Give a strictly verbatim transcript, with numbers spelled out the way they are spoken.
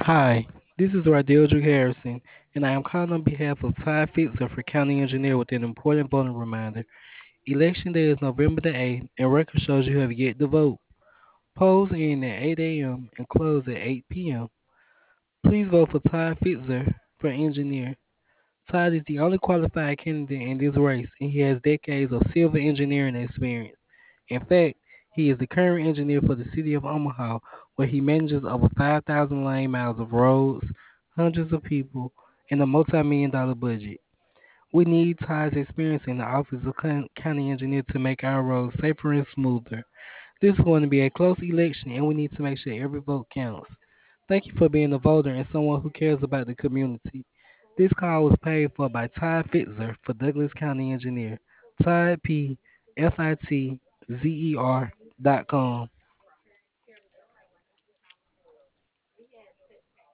Hi, this is Radildrick Harrison, and I am calling on behalf of Ty Fitzer for County Engineer with an important voting reminder. Election day is November the eighth, and record shows you have yet to vote. Polls end at eight a m and close at eight p m. Please vote for Ty Fitzer for engineer. Todd is the only qualified candidate in this race, and he has decades of civil engineering experience. In fact, he is the current engineer for the city of Omaha, where he manages over five thousand lane miles of roads, hundreds of people, and a multi million dollar budget. We need Todd's experience in the office of coun- county engineer to make our roads safer and smoother. This is going to be a close election, and we need to make sure every vote counts. Thank you for being a voter and someone who cares about the community. This call was paid for by Todd Fitzer for Douglas County Engineer. Todd P. F I T Z E R dot com.